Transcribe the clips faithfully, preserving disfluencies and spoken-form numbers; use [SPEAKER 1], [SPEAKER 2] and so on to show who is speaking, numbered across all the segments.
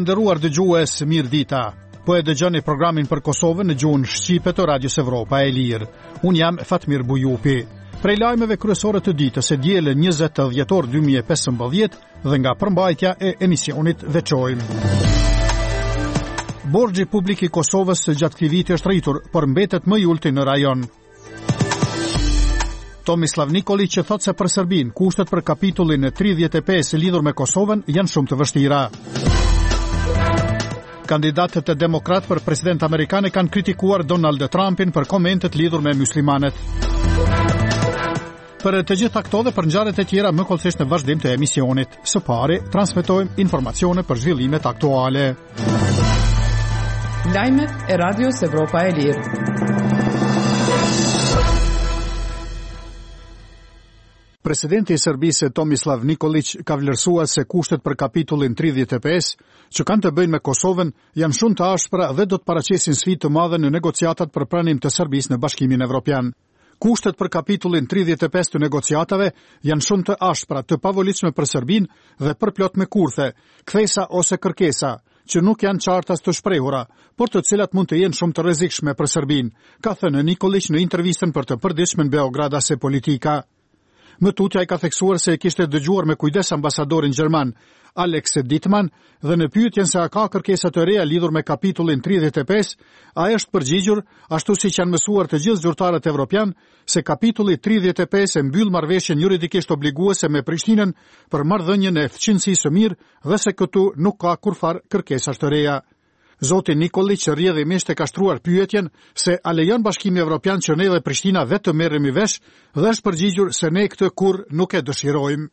[SPEAKER 1] Të nderuar dëgjues, mirë dita. Po e dëgjoni programin për Kosovën në gjuhën shqipe të Radios Evropa e Lirë. Unë jam Fatmir Bujupi. Prej lajmeve kryesore të ditës e dielën njëzet dhjetor dy mijë e pesëmbëdhjetë dhe nga përmbajtja e emisionit veçojmë. Borxhi publik i Kosovës gjatë këtij viti është rritur, por mbetet më i ulti në rajon. Tomislav Nikolić që thot se për Serbinë kushtet për kapitullin e tridhjetë e pesë lidhur me Kosovën janë shumë të vështira. Kandidatët e demokrat për president amerikan kanë kritikuar Donald Trumpin për komentet lidhur me muslimanët. Për të gjitha këto dhe për ngjarjet e tjera më kollësisht në vazhdim të emisionit. Së pari, transmetojmë informacione për zhvillimet aktuale.
[SPEAKER 2] Lajmet e Radios Evropa e Lirë.
[SPEAKER 1] Presidenti i Serbisë Tomislav Nikolić ka vlerësuar se kushtet për kapitullin tridhjetë e pesë që kanë të bëjnë me Kosovën janë shumë të ashpra dhe do të paraqesin sfidë të madhe në negociatat për pranim të Serbisë në Bashkimin Evropian. Kushtet për kapitullin tridhjetë e pesë të negociatave janë shumë të ashpra, të pavolitshme për Serbinë dhe përplot me kurthe, kthesa ose kërkesa, që nuk janë qartas të shprehura, por të cilat mund të jenë shumë të rrezikshme për Serbinë, ka thënë Nikolić në intervistën për të përditshme në Beograd ase Politika. Më tutja i ka theksuar se e kishte dëgjuar me kujdes ambasadorin gjerman Alex Dittmann dhe në pyetjen se a ka kërkesa të reja lidhur me kapitullin tridhjetë e pesë, ai është përgjigjur, ashtu siç janë mësuar të gjithë zyrtarët evropian, se kapitulli tridhjetë e pesë e mbyll marrëveshjen juridikisht obliguese me Prishtinën për marrëdhënien e fqinësisë së mirë dhe se këtu nuk ka kurfar kërkesash të reja. Zoti Nikolić rrjedhimisht e ka shtruar pyetjen se a lejon Bashkimi Evropian që ne dhe Prishtina vetë të merremi vesh dhe është përgjigjur se ne këtë kurrë nuk e dëshirojmë.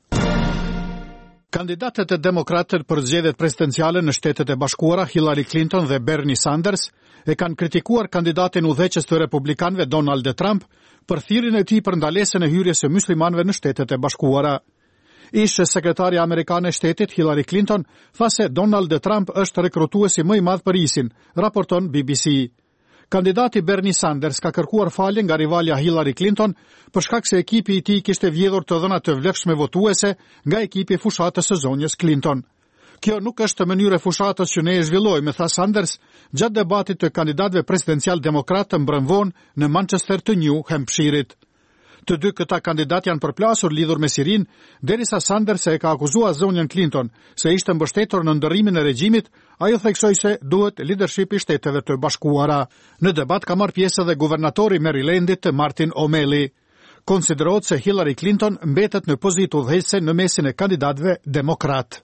[SPEAKER 1] Kandidatët e demokratët për zgjedhjet presidenciale në Shtetet e Bashkuara, Hillary Clinton dhe Bernie Sanders, e kanë kritikuar kandidatin udhëheqës të republikanëve Donald Trump për thirrjen e tij për ndalesën e hyrjes së muslimanëve në Shtetet e Bashkuara. Ish sekretarja amerikane e shtetit Hillary Clinton tha se Donald Trump është rekrutuesi më i madh për ISIN, raporton B B C. Kandidati Bernie Sanders ka kërkuar falje nga rivalja Hillary Clinton për shkak se ekipi i tij kishte vjedhur të dhëna të vlefshme votuese nga ekipi i fushatës së zonjës Clinton. Kjo nuk është mënyrë e fushatës që ne e zhvillojmë, tha Sanders gjatë debatit të kandidatëve presidencial demokrat të mbrëmvon në Manchester të New Hampshire-it. Të dy këta kandidat janë përplasur lidhur me Sirinë, derisa Sanders e ka akuzuar zonjën Clinton se ishte mbështetur në ndërrimin e regjimit, ajo theksoi se duhet leadership i Shteteve të Bashkuara. Në debat ka marrë pjesë edhe guvernatori Marylandit Martin O'Malley. Konsiderohet se Hillary Clinton mbetet në pozitë udhëheqëse në mesin e kandidatëve demokrat.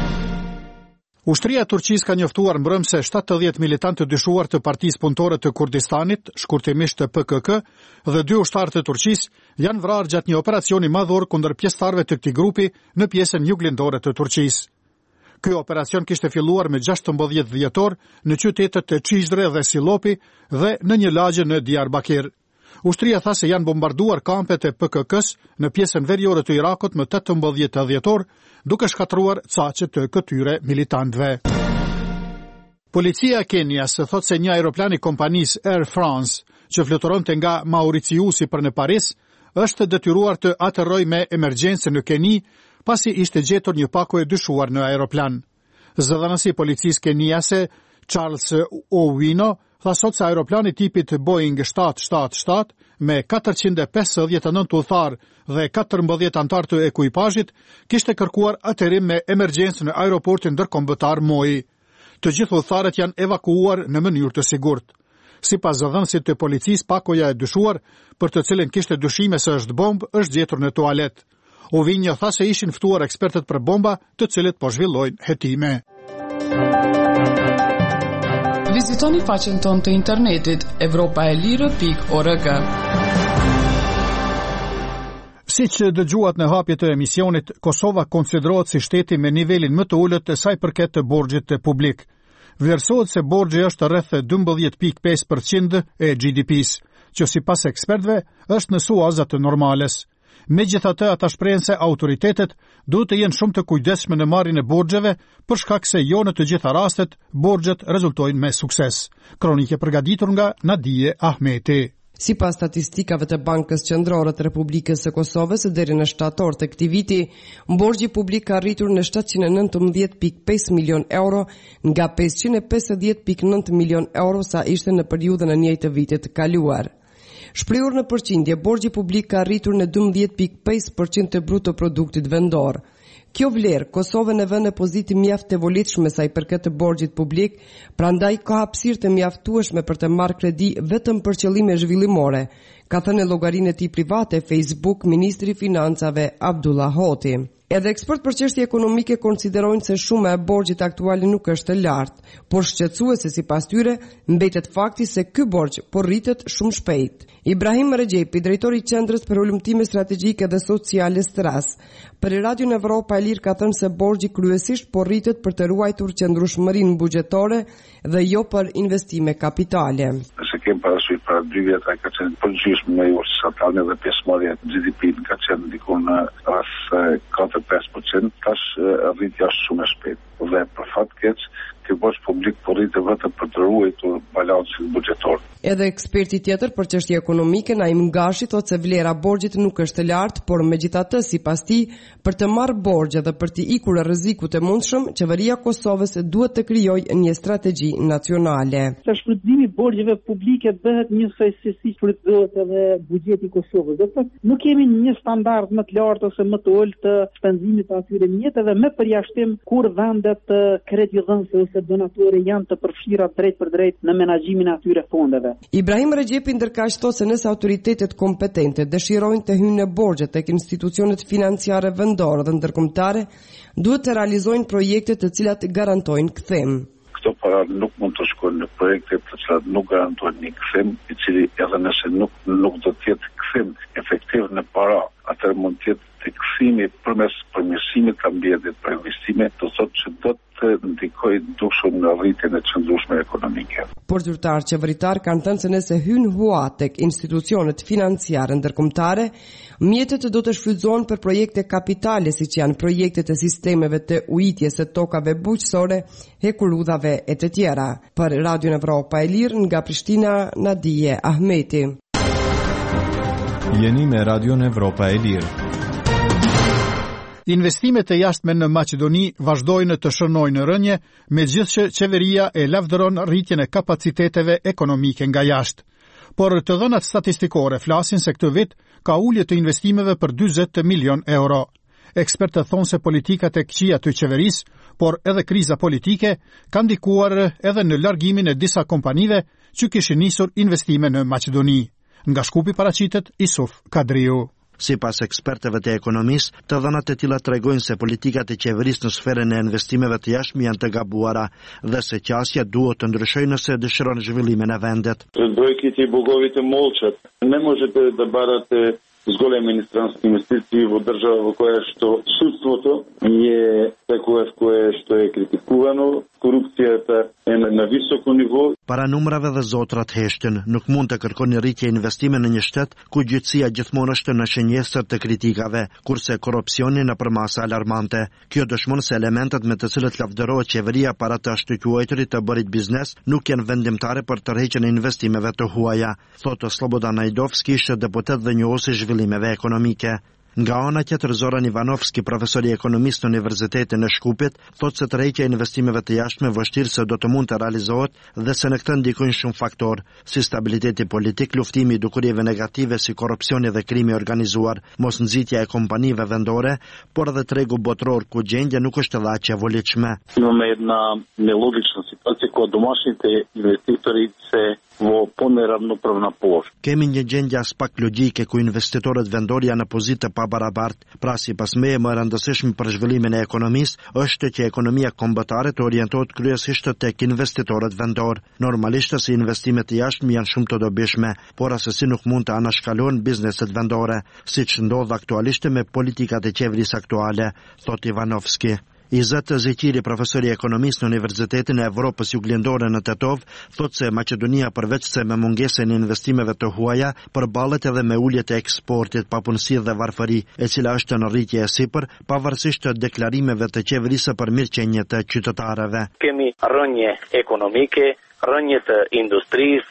[SPEAKER 1] Ushtria e Turqisë ka njoftuar mbrëm se shtatëdhjetë militantë të dyshuar të Partisë Punëtore të Kurdistanit, shkurtimisht P K K, dhe dy ushtarë të Turqisë janë vrarë gjatë një operacioni madhor kundër pjesëtarëve të këtij grupi në pjesën juglindore të Turqisë. Ky operacion kishte filluar me gjashtëmbëdhjetë dhjetor në qytetet e Çizre dhe Silopi dhe në një lagje në Diyarbakir. Ushtria tha se janë bombarduar kampet e P K K-s në pjesën veriore të Irakut më tetëmbëdhjetë dhjetor, duke shkatruar caqe të këtyre militantëve. Policia e Kenias thot se një aeroplan i kompanisë Air France, që fluturonte nga Mauritiusi për në Paris, është detyruar të aterrojë me emergjencë në Keni, pasi ishte gjetur një pako e dyshuar në aeroplan. Zëdhënësi i policisë keniase Charles Owino tha sot se aeroplani tipit Boeing shtatë shtatë shtatë me katërqind e pesëdhjetë e nëntë udhëtar dhe katërmbëdhjetë antar të ekuipazhit kishte kërkuar aterim me emergjencë në aeroportin ndërkombëtar Moi. Të gjithë udhëtarët janë evakuuar në mënyrë të sigurt. Sipas zëdhënësit të policisë, pakoja e dyshuar, për të cilën kishte dyshime se është bombë, është gjetur në tualet. Ovinjo tha se ishin ftuar ekspertët për bomba, të cilët po zhvillojnë hetime.
[SPEAKER 2] Vizitoni faqen tonë të internetit evropaelire pikë org.
[SPEAKER 1] Siç dëgjuat në hapje të emisionit, Kosova konsiderohet si shteti me nivelin më të ulët sa i përket të borxhit publik. Vlerësohet se borxhi është rreth dymbëdhjetë pikë pesë përqind e G D P-s, që sipas ekspertëve është në suaza të normales. Megjithatë, ata shprehen se autoritetet duhet të jenë shumë të kujdesshme në marrjen e borxheve, për shkak se jo në të gjitha rastet borxhet rezultojnë me sukses. Kronikë përgatitur nga Nadije Ahmeti.
[SPEAKER 3] Sipas statistikave të Bankës Qendrore të Republikës së Kosovës, deri në shtator të këtij viti, borxhi publik ka arritur në shtatëqind e nëntëmbëdhjetë pikë pesë milion euro nga pesëqind e pesëdhjetë pikë nëntë milion euro sa ishte në periudhën e njëjtë të vitit të kaluar. Shprehur në përqindje, borxhi publik ka arritur në dymbëdhjetë pikë pesë përqind të bruto produktit vendor. Kjo vlerë Kosovën e vën në pozitë mjaft të volitshme sa i përket të borxhit publik, prandaj ka hapësirë të mjaftueshme për të marrë kredi vetëm për qëllime zhvillimore, ka thënë në llogarinë e tij private Facebook ministri i Financave Abdullah Hoti. Edhe ekspert për çështje ekonomike konsiderojnë se shuma e borxhit aktual nuk është e lartë, por shqetësuese sipas tyre mbetet fakti se ky borxh po rritet shumë shpejt. Ibrahim Regjepi, drejtori i Qendrës për Ulëmtime Strategjike dhe Sociale Stras, për Radion Evropa e Lirë ka thënë se borxhi kryesisht po rritet për të ruajtur qëndrueshmërinë buxhetore dhe jo për investime kapitale.
[SPEAKER 4] Se kem parasysh para dy vjetra ka qenë përgjithshëm me statale dhe pjesëmarrja e G D P ka qenë diku në rreth katër pesë përqind, tash rritja është shumë e shpejtë dhe për fat keq ky borxh publik po rritet vetëm për të ruajtur balansin buxhetor.
[SPEAKER 3] Edhe eksperti tjetër për çështje ekonomike Naim Gashi thotë se vlera e borxhit nuk është e lartë, por megjithatë sipas tij, për të marrë borxhe dhe për të ikur rrezikut e mundshëm, qeveria e Kosovës duhet të krijojë një strategji nacionale.
[SPEAKER 5] Sa shfrytëzimi i borxheve publike bëhet njësoj se si shfrytëzohet edhe buxheti i Kosovës. Do të thotë, nuk kemi një standard më të lartë ose më të ulët të shpenzimit të atyre mjetë dhe me përjashtim kur vendet kredidhënëse ose donatorë janë të përfshira drejt për drejt në menaxhimin e atyre fondeve.
[SPEAKER 3] Ibrahim Regjepi ndërkaq thotë se nëse autoritetet kompetente dëshirojnë të hyjnë në borxhe tek institucionet financiare vendore dhe ndërkombëtare, duhet të realizojnë projekte të cilat garantojnë kthim.
[SPEAKER 4] Këto para nuk mund të shkojnë në projekte të cilat nuk garantojnë një kthim, i cili edhe nëse nuk nuk do të jetë kthim efektiv në para, atëherë mund të jetë të kthimi përmes përmirësimit të ambientit për investime, do thotë që do të ndikojë dukshëm në rritjen e qëndrueshme ekonomike.
[SPEAKER 3] Por zyrtar qeveritar kanë thënë se nëse hyn hua tek institucionet financiare ndërkombëtare, mjetet do të shfrytëzohen për projekte kapitale, siç janë projektet e sistemeve të ujitjes së tokave bujqësore, hekurudhave e të tjera. Për Radion Evropa e Lirë nga Prishtina, Nadije Ahmeti.
[SPEAKER 6] Jeni me Radion Evropa e Lirë.
[SPEAKER 1] Investimet e jashtme në Maqedoni vazhdojnë të shënojnë rënje, megjithëse qeveria e lavdëron rritjen e kapaciteteve ekonomike nga jashtë. Por të dhënat statistikore flasin se këtë vit ka ulje të investimeve për dyzet milion euro. Ekspertët thonë se politikat e këqija të qeverisë, por edhe kriza politike, kanë ndikuar edhe në largimin e disa kompanive që kishin nisur investime në Maqedoni. Nga Shkupi paraqitet Isuf Kadriu.
[SPEAKER 7] Sipas ekspertëve të ekonomisë, të dhënat e tilla tregojnë se politikat e qeverisë në sferën e investimeve të jashtme janë të gabuara dhe se qasja duhet të ndryshojë nëse dëshiron zhvillimin e vendit.
[SPEAKER 8] Brojките и боговите молчат. Не можете да барате с големи инстрански инвестиции во држава во која што судството е такое кое што е критикувано, корупцијата е на високо ниво.
[SPEAKER 7] Para numrave dhe zotrat heshtën, nuk mund të kërkoni rritje investime në një shtet ku gjyqësia gjithmonë është në shenjestër të kritikave, kurse korrupsioni në përmasa alarmante. Kjo dëshmon se elementet me të cilët lavdërohet qeveria para të shtyquajtërit të bërit biznes nuk janë vendimtare për tërheqjen e investimeve të huaja, thotë Slobodan Najdovski, ishte deputet dhe njohuesi zhvillimeve ekonomike. Nga ana tjetër, Zoran Ivanovski, profesor i ekonomisë në Universitetin e Shkupit, thotë se tërheqja e investimeve të jashtme vështirë se do të mund të realizohet dhe se në këtë ndikojnë shumë faktorë, si stabiliteti politik, luftimi i dukurieve negative si korrupsioni dhe krimi organizuar, mos nxitja e kompanive vendore, por edhe tregu botror ku gjendja nuk është edhe aq e volitshme.
[SPEAKER 8] Имаме една нелогична ситуација кога домашните инвеститори се во понеравноправна положение.
[SPEAKER 7] Kemi një gjendje as pak logjike ku investitorët vendor janë në pozitë të pabarabartë. Pra sipas meje më e rëndësishme për zhvillimin e ekonomisë është që ekonomia kombëtare të orientohet kryesisht tek investitorët vendor. Normalisht se investimet të jashtme janë shumë të dobishme, por asesi nuk mund të anashkalohen bizneset vendore, siç ndodh aktualisht me politikat e qeverisë aktuale, thot Ivanovski. Izet Zeqiri, profesor i ekonomisë në Universitetin e Evropës Juglindore në Tetov, thotë se Maqedonia përveç se me mungesën e investimeve të huaja, përballet edhe me uljet e eksportit, papunësi dhe varfëri, e cila është në rritje e sipër, pavarësisht të deklarimeve të qeverisë për mirëqenie të qytetarëve.
[SPEAKER 9] Kemi rënje ekonomike, rënje të industrisë,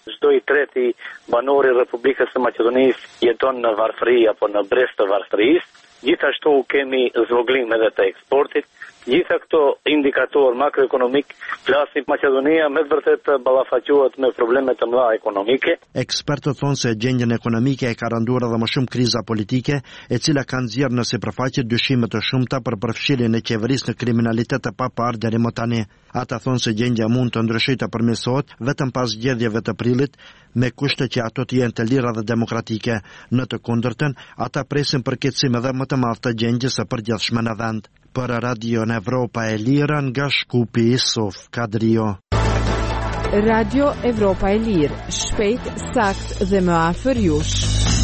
[SPEAKER 9] Çdo i treti banor i Republikës së Maqedonisë jeton në varfëri apo në brez të varfërisë. Gjithashtu kemi zvoglim edhe të eksportit. Gjitha këto indikator makroekonomik flasin Maqedonia me vërtet ballafaqohet me probleme të mëdha ekonomike.
[SPEAKER 7] Ekspertët thonë se gjendjen ekonomike e ka rënduar edhe më shumë kriza politike, e cila ka nxjerrë në sipërfaqe dyshime të shumta për përfshirjen e qeverisë në kriminalitet të paparë deri më tani. Ata thonë se gjendja mund të ndryshojë të përmirësohet vetëm pas zgjedhjeve të prillit, me kushte që ato të jenë të lira dhe demokratike. Në të kundërtën, ata presin përkeqësim edhe më të madh të gjendjes së përgjithshme në vend. Për Radio në Evropa e Lirë nga Shkupi Isuf Kadrio.
[SPEAKER 10] Radio Evropa e Lirë, shpejt, sakt dhe më afër jush.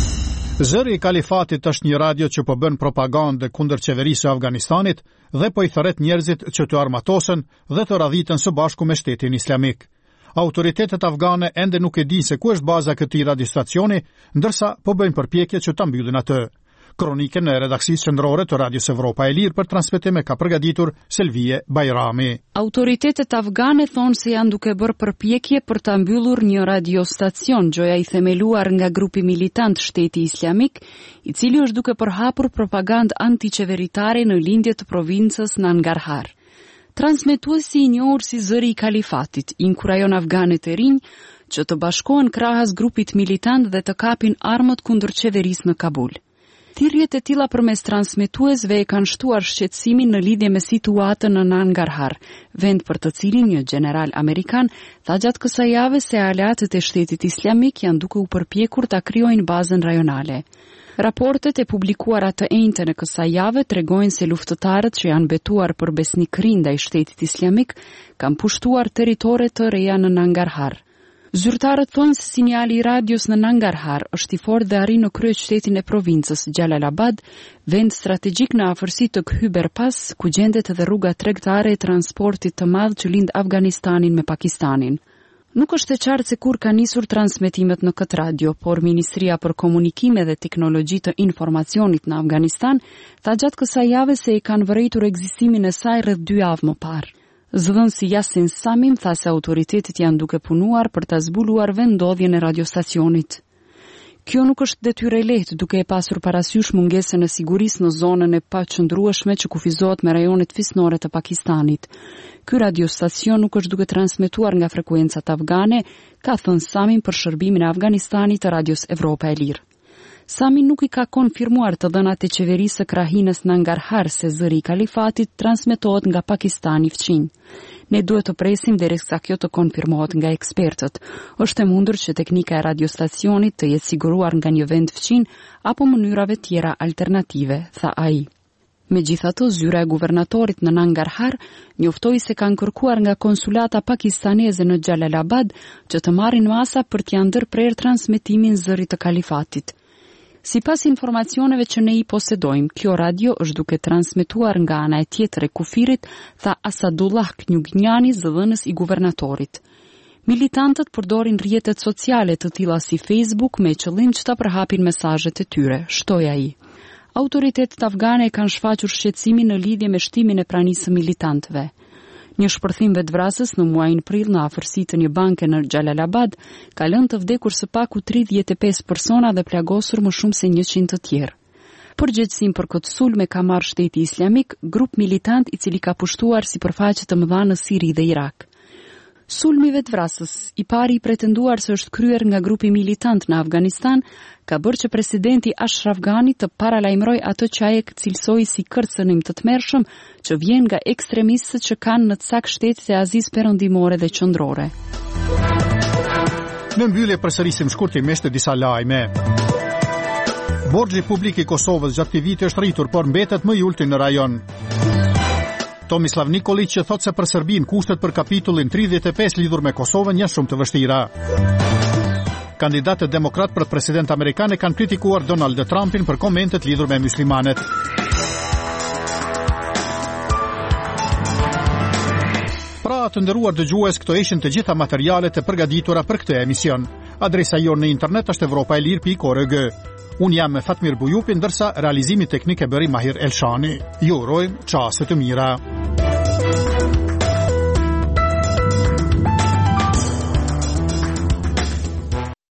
[SPEAKER 1] Zëri i Kalifatit është një radio që po bën propagandë kundër qeverisë së Afganistanit dhe po i thret njerëzit që të armatosen dhe të radhiten së bashku me shtetin islamik. Autoritetet afgane ende nuk e dinë se ku është baza këtij radiostacioni, ndërsa po bëjnë përpjekje që ta mbyllin atë. Kronikën e redaksisë qendrore të Radios Evropa e Lirë për transmetim e ka përgatitur Selvie Bajrami.
[SPEAKER 11] Autoritetet afgane thonë se janë duke bërë përpjekje për ta mbyllur një radiostacion, gjoja i themeluar nga grupi militant Shteti Islamik, i cili është duke përhapur propagandë antiqeveritare në lindje të provincës Nangarhar. Transmetuesi i njohur si Zëri i Kalifatit inkurajon afganët e rinj që të bashkohen krahas grupit militant dhe të kapin armët kundër qeverisë në Kabul. Thirrjet e tilla përmes transmetuesve e kanë shtuar shqetësimin në lidhje me situatën në Nangarhar, vend për të cilin një general amerikan tha gjatë kësaj jave se aleatët e Shtetit Islamik janë duke u përpjekur ta krijojnë bazën rajonale. Raportet e publikuara të enjte në kësaj jave tregojnë se luftëtarët që janë betuar për besnikërinë ndaj Shtetit Islamik kanë pushtuar territore të reja në Nangarhar. Zyrtarët thonë se sinjali i radios në Nangarhar është i fortë dhe arrin në kryeqytetin e provincës Jalalabad, vend strategjik në afërsi të Khyber-Pas, ku gjendet edhe rruga tregtare e transportit të madh që lind Afganistanin me Pakistanin. Nuk është e qartë se kur ka nisur transmetimet në këtë radio, por Ministria për Komunikime dhe Teknologji të Informacionit në Afganistan tha gjatë kësaj jave se e kanë vërejtur ekzistimin e saj rreth dy javë më parë. Zëdhënësi Yasin Samim tha se autoritetet janë duke punuar për ta zbuluar vendodhjen e radiostacionit. Kjo nuk është detyrë e lehtë duke e pasur parasysh mungesën e sigurisë në zonën e paqëndrueshme që kufizohet me rajonet fisnore të Pakistanit. Ky radiostacion nuk është duke transmetuar nga frekuencat afgane, ka thënë Samim për shërbimin e Afganistanit të Radios Evropa e Lirë. Sami nuk i ka konfirmuar të dhënat e qeverisë së krahinës Nangarhar se Zëri i Kalifatit transmetohet nga Pakistani fqinj. Ne duhet të presim derisa kjo të konfirmohet nga ekspertët. Është e mundur që teknika e radiostacionit të jetë siguruar nga një vend fqin apo mënyrave tjera alternative, tha ai. Megjithatë, zyra e guvernatorit në Nangarhar njoftoi se kanë kërkuar nga konsulata pakistaneze në Jalalabad që të marrin masa për t'ia ndërprerë transmetimin Zërit të Kalifatit. Si pas informacioneve që ne i posedojmë, kjo radio është duke transmetuar nga ana e tjetër e kufirit, tha Asadullah Knjugnjani, zëdhënës i guvernatorit. Militantët përdorin rrjetet sociale të tilla si Facebook me qëllim që ta përhapin mesazhet e tyre, shtoi ai. Autoritetet afgane kanë shfaqur shqetësimin në lidhje me shtimin e pranisë së militantëve. Një shpërthim vetvrasës në muajin prill në afërsi të një banke në Jalalabad ka lënë të vdekur së paku tridhjetë e pesë persona dhe plagosur më shumë se njëqind të tjerë. Përgjegjësinë për këtë sulm e ka marrë Shteti Islamik, grup militant i cili ka pushtuar sipërfaqe të mëdha në Siri dhe Irak. Sulmi vetvrasës, i pari i pretenduar se është kryer nga grupi militant në Afganistan, ka bërë që presidenti Ashraf Ghani të paralajmëroj atë që ai e cilësoi si kërcënim të tmerrshëm që vjen nga ekstremistët që kanë në cak shtetet e Azisë Perëndimore dhe Qendrore.
[SPEAKER 1] Në mbyllje përsërisim shkurtimisht disa lajme. Borxhi publik i Kosovës gjatë këtij viti është rritur, por mbetet më i ulti në rajon. Tomislav Nikolić që thot se për Serbinë kushtet për kapitullin tridhjetë e pesë lidhur me Kosovën janë shumë të vështira. Kandidatët demokrat për president amerikan e kanë kritikuar Donald Trumpin për komentet lidhur me muslimanet. Pra të nderuar dëgjues, këto ishin të gjitha materialet e përgatitura për këtë emision. Adresa jonë në internet është evropaelir pikë org. Unë jam me Fatmir Bujupi, ndërsa realizimi teknik e bëri Mahir Elshani. Ju urojmë çaste të mira.